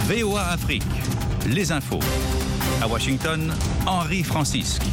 VOA Afrique, les infos. À Washington, Henri Francisque.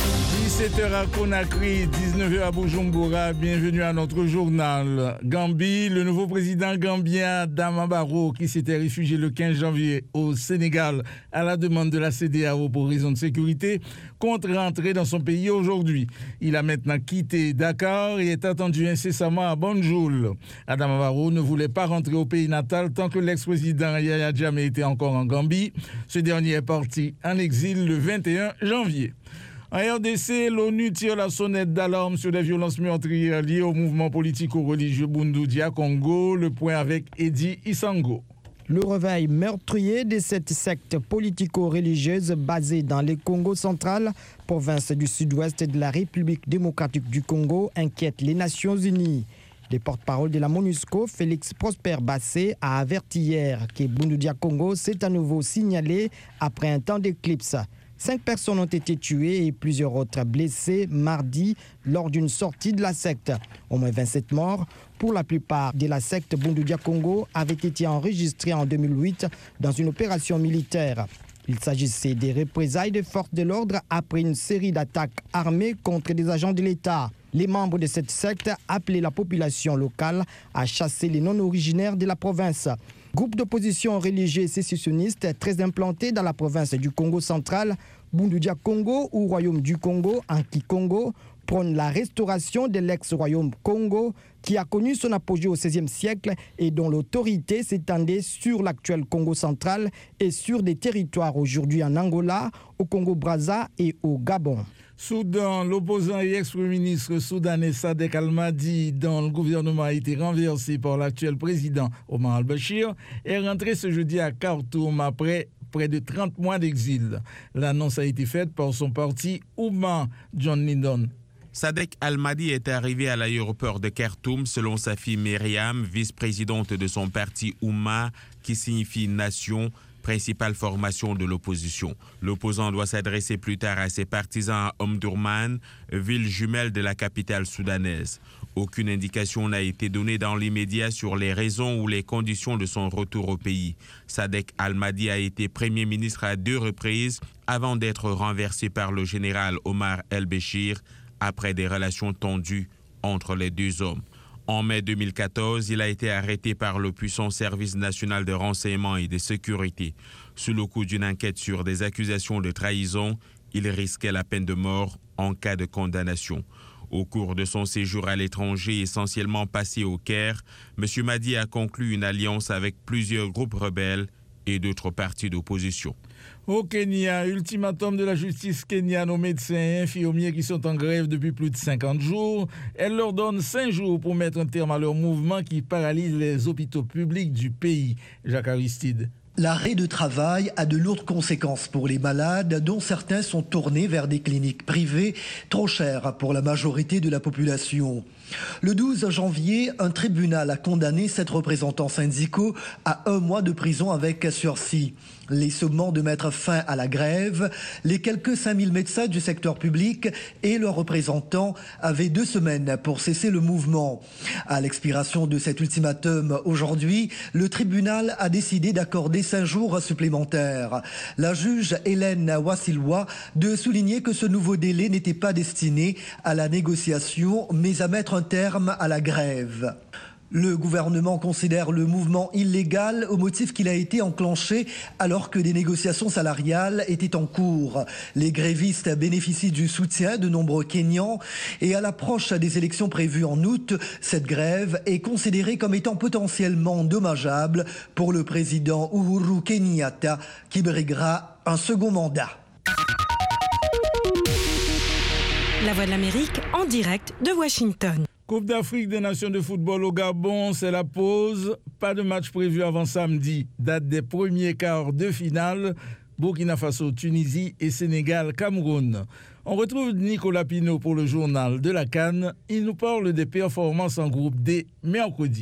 17h à Conakry, 19h à Bujumbura, bienvenue à notre journal. Gambie, le nouveau président gambien Adama Barrow, qui s'était réfugié le 15 janvier au Sénégal à la demande de la CEDEAO pour raison de sécurité, compte rentrer dans son pays aujourd'hui. Il a maintenant quitté Dakar et est attendu incessamment à Banjul. Adama Barrow ne voulait pas rentrer au pays natal tant que l'ex-président Yahya Jammeh était encore en Gambie. Ce dernier est parti en exil le 21 janvier. En RDC, l'ONU tire la sonnette d'alarme sur les violences meurtrières liées au mouvement politico-religieux Bundu Dia Congo. Le point avec Eddie Isango. Le réveil meurtrier de cette secte politico-religieuse basée dans le Congo central, province du sud-ouest de la République démocratique du Congo, inquiète les Nations Unies. Le porte-parole de la MONUSCO, Félix Prosper Bassé, a averti hier que Bundu Dia Congo s'est à nouveau signalé après un temps d'éclipse. 5 personnes ont été tuées et plusieurs autres blessées mardi lors d'une sortie de la secte. Au moins 27 morts, pour la plupart de la secte Bundu Dia Congo, avaient été enregistrés en 2008 dans une opération militaire. Il s'agissait des représailles des forces de l'ordre après une série d'attaques armées contre des agents de l'État. Les membres de cette secte appelaient la population locale à chasser les non-originaires de la province. Groupe d'opposition religieux sécessionniste très implanté dans la province du Congo central, Bundu Dia Congo ou Royaume du Congo, Anki-Congo, prône la restauration de l'ex-royaume Congo qui a connu son apogée au XVIe siècle et dont l'autorité s'étendait sur l'actuel Congo central et sur des territoires aujourd'hui en Angola, au Congo-Brazza et au Gabon. Soudan, l'opposant et ex-premier ministre soudanais Sadek Al-Mahdi, dont le gouvernement a été renversé par l'actuel président Omar al-Bashir, est rentré ce jeudi à Khartoum après près de 30 mois d'exil. L'annonce a été faite par son parti Oumma John Lindon. Sadek Al-Mahdi est arrivé à l'aéroport de Khartoum selon sa fille Myriam, vice-présidente de son parti Oumma, qui signifie nation, principale formation de l'opposition. L'opposant doit s'adresser plus tard à ses partisans à Omdurman, ville jumelle de la capitale soudanaise. Aucune indication n'a été donnée dans l'immédiat sur les raisons ou les conditions de son retour au pays. Sadek Al-Mahdi a été Premier ministre à 2 reprises avant d'être renversé par le général Omar el-Béchir après des relations tendues entre les deux hommes. En mai 2014, il a été arrêté par le puissant service national de renseignement et de sécurité. Sous le coup d'une enquête sur des accusations de trahison, il risquait la peine de mort en cas de condamnation. Au cours de son séjour à l'étranger, essentiellement passé au Caire, M. Mahdi a conclu une alliance avec plusieurs groupes rebelles et d'autres partis d'opposition. Au Kenya, ultimatum de la justice kenyane aux médecins et infirmiers qui sont en grève depuis plus de 50 jours. Elle leur donne 5 jours pour mettre un terme à leur mouvement qui paralyse les hôpitaux publics du pays. Jacques Aristide. L'arrêt de travail a de lourdes conséquences pour les malades, dont certains sont tournés vers des cliniques privées, trop chères pour la majorité de la population. Le 12 janvier, un tribunal a condamné 7 représentants syndicaux à 1 mois de prison avec sursis. Les sommant de mettre fin à la grève, les quelques 5000 médecins du secteur public et leurs représentants avaient 2 semaines pour cesser le mouvement. À l'expiration de cet ultimatum aujourd'hui, le tribunal a décidé d'accorder 5 jours supplémentaires. La juge Hélène Wassilwa de souligner que ce nouveau délai n'était pas destiné à la négociation, mais à mettre un terme à la grève. Le gouvernement considère le mouvement illégal au motif qu'il a été enclenché alors que des négociations salariales étaient en cours. Les grévistes bénéficient du soutien de nombreux Kenyans et à l'approche des élections prévues en août, cette grève est considérée comme étant potentiellement dommageable pour le président Uhuru Kenyatta qui briguera un second mandat. La Voix de l'Amérique en direct de Washington. Coupe d'Afrique des Nations de football au Gabon, c'est la pause. Pas de match prévu avant samedi. Date des premiers quarts de finale. Burkina Faso, Tunisie et Sénégal, Cameroun. On retrouve Nicolas Pinault pour le journal de la CAN. Il nous parle des performances en groupe D mercredi.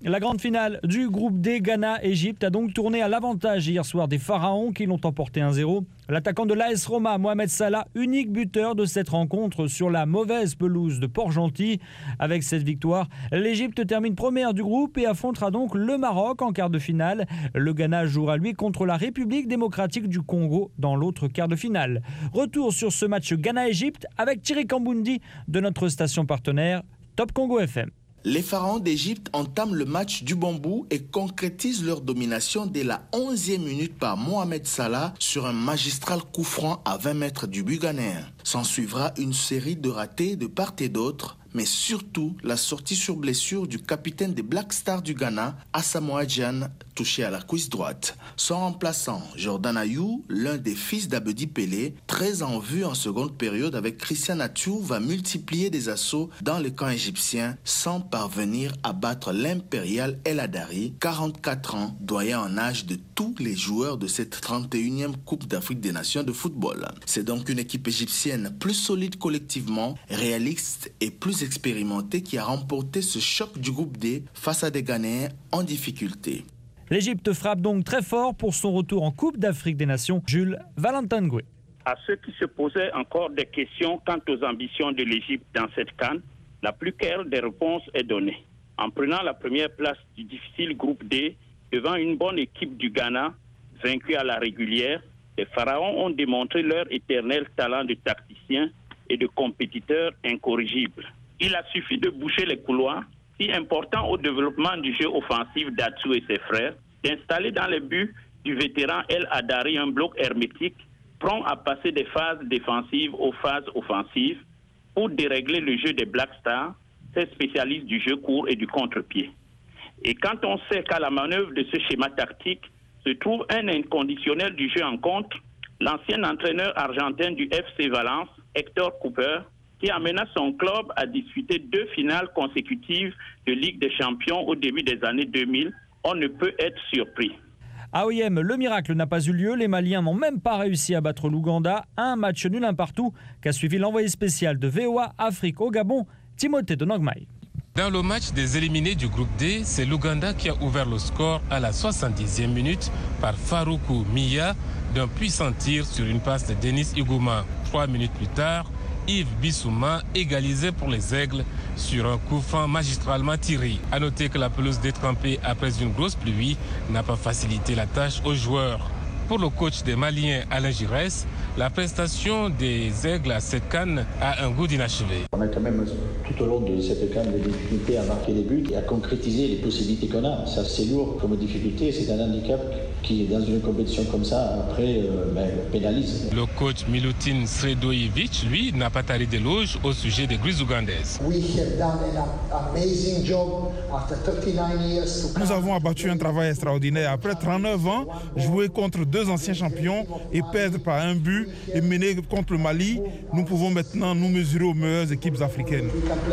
La grande finale du groupe D, Ghana-Égypte, a donc tourné à l'avantage hier soir des Pharaons qui l'ont emporté 1-0. L'attaquant de l'AS Roma, Mohamed Salah, unique buteur de cette rencontre sur la mauvaise pelouse de Port-Gentil. Avec cette victoire, l'Égypte termine première du groupe et affrontera donc le Maroc en quart de finale. Le Ghana jouera lui contre la République démocratique du Congo dans l'autre quart de finale. Retour sur ce match Ghana-Égypte avec Thierry Kambundi de notre station partenaire Top Congo FM. Les Pharaons d'Égypte entament le match du bon bout et concrétisent leur domination dès la 11e minute par Mohamed Salah sur un magistral coup franc à 20 mètres du but ghanéen. S'en suivra une série de ratés de part et d'autre, mais surtout la sortie sur blessure du capitaine des Black Stars du Ghana, Asamoah Gyan, touché à la cuisse droite. Son remplaçant, Jordan Ayew, l'un des fils d'Abedi Pelé, très en vue en seconde période avec Christian Athiou, va multiplier des assauts dans le camp égyptien sans parvenir à battre l'impérial El Hadari, 44 ans, doyen en âge de tous les joueurs de cette 31e Coupe d'Afrique des Nations de football. C'est donc une équipe égyptienne plus solide collectivement, réaliste et plus expérimentée qui a remporté ce choc du groupe D face à des Ghanéens en difficulté. L'Égypte frappe donc très fort pour son retour en Coupe d'Afrique des Nations. Jules Valentin Goué. À ceux qui se posaient encore des questions quant aux ambitions de l'Égypte dans cette CAN, la plus claire des réponses est donnée. En prenant la première place du difficile groupe D devant une bonne équipe du Ghana, vaincue à la régulière, les Pharaons ont démontré leur éternel talent de tacticien et de compétiteurs incorrigibles. Il a suffi de boucher les couloirs, si importants au développement du jeu offensif d'Athiou et ses frères, d'installer dans les buts du vétéran El Hadari un bloc hermétique, prompt à passer des phases défensives aux phases offensives, pour dérégler le jeu des Black Stars, ces spécialistes du jeu court et du contre-pied. Et quand on sait qu'à la manœuvre de ce schéma tactique se trouve un inconditionnel du jeu en contre, l'ancien entraîneur argentin du FC Valence, Hector Cooper, qui amena son club à disputer 2 finales consécutives de Ligue des Champions au début des années 2000, on ne peut être surpris. À OIM, le miracle n'a pas eu lieu. Les Maliens n'ont même pas réussi à battre l'Ouganda. Un match nul un partout qu'a suivi l'envoyé spécial de VOA Afrique au Gabon, Timothée de Nogmaï. Dans le match des éliminés du groupe D, c'est l'Ouganda qui a ouvert le score à la 70e minute par Faroukou Miya d'un puissant tir sur une passe de Denis Igouma. 3 minutes plus tard, Yves Bissouma égalisait pour les Aigles sur un coup franc magistralement tiré. A noter que la pelouse détrempée après une grosse pluie n'a pas facilité la tâche aux joueurs. Pour le coach des Maliens Alain Giresse, la prestation des Aigles à cette CAN a un goût d'inachevé. On a quand même tout au long de cette CAN des difficultés à marquer des buts et à concrétiser les possibilités qu'on a. Ça c'est lourd comme difficulté, c'est un handicap qui dans une compétition comme ça après pénalise. Le coach Milutin Sredojevic, lui, n'a pas taré d'éloges au sujet des Grises ougandaises. Nous avons abattu un travail extraordinaire. Après 39 ans, jouer contre 2 anciens champions et perdre par un but et mener contre le Mali, nous pouvons maintenant nous mesurer aux meilleures équipes africaines.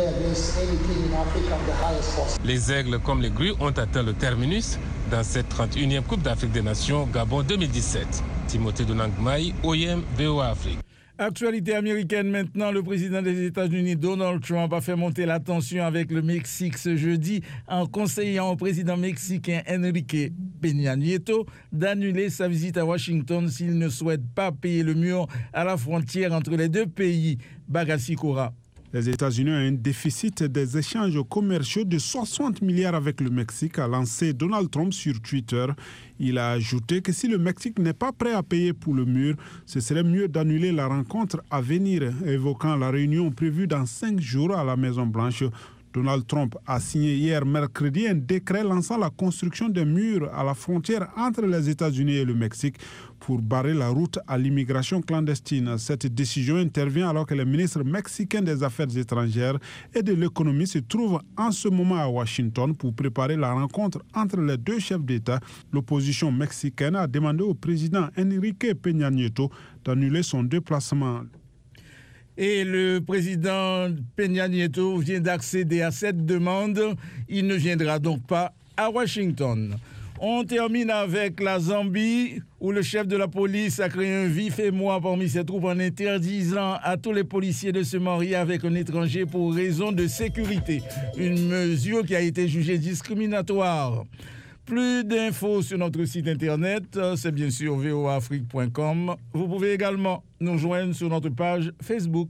Les Aigles comme les Grues ont atteint le terminus dans cette 31e Coupe d'Afrique des Nations Gabon 2017. Timothée de Nogmaï, OIM, VOA Afrique. Actualité américaine maintenant, le président des États-Unis Donald Trump a fait monter la tension avec le Mexique ce jeudi en conseillant au président mexicain Enrique Peña Nieto d'annuler sa visite à Washington s'il ne souhaite pas payer le mur à la frontière entre les deux pays. Bagassi Kora. Les États-Unis ont un déficit des échanges commerciaux de 60 milliards avec le Mexique, a lancé Donald Trump sur Twitter. Il a ajouté que si le Mexique n'est pas prêt à payer pour le mur, ce serait mieux d'annuler la rencontre à venir, évoquant la réunion prévue dans 5 jours à la Maison-Blanche. Donald Trump a signé hier mercredi un décret lançant la construction d'un mur à la frontière entre les États-Unis et le Mexique pour barrer la route à l'immigration clandestine. Cette décision intervient alors que le ministre mexicain des Affaires étrangères et de l'économie se trouve en ce moment à Washington pour préparer la rencontre entre les deux chefs d'État. L'opposition mexicaine a demandé au président Enrique Peña Nieto d'annuler son déplacement. Et le président Peña Nieto vient d'accéder à cette demande. Il ne viendra donc pas à Washington. On termine avec la Zambie, où le chef de la police a créé un vif émoi parmi ses troupes en interdisant à tous les policiers de se marier avec un étranger pour raison de sécurité. Une mesure qui a été jugée discriminatoire. Plus d'infos sur notre site internet, c'est bien sûr voaafrique.com. Vous pouvez également nous joindre sur notre page Facebook.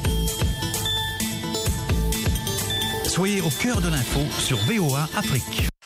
Soyez au cœur de l'info sur VOA Afrique.